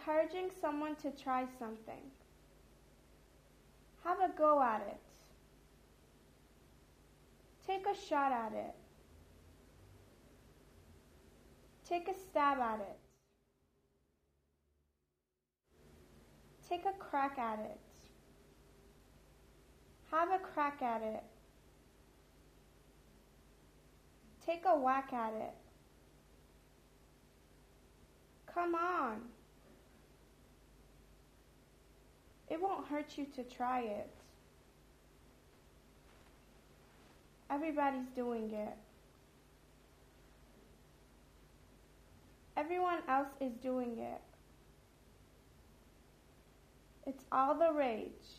encouraging someone to try something. Have a go at it. Take a shot at it. Take a stab at it. Take a crack at it. Have a crack at it. Take a whack at it. Come on. It won't hurt you to try it. Everybody's doing it. Everyone else is doing it. It's all the rage.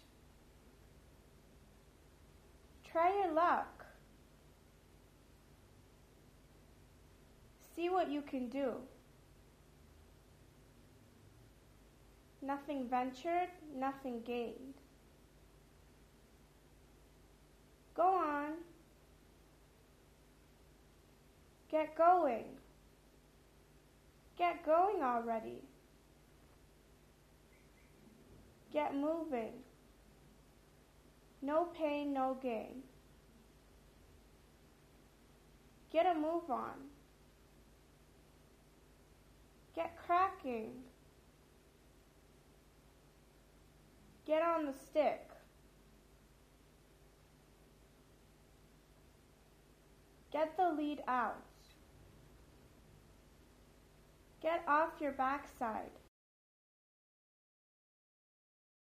Try your luck. See what you can do. Nothing ventured, nothing gained. Go on. Get going. Get going already. Get moving. No pain, no gain. Get a move on. Get cracking. Get on the stick. Get the lead out. Get off your backside.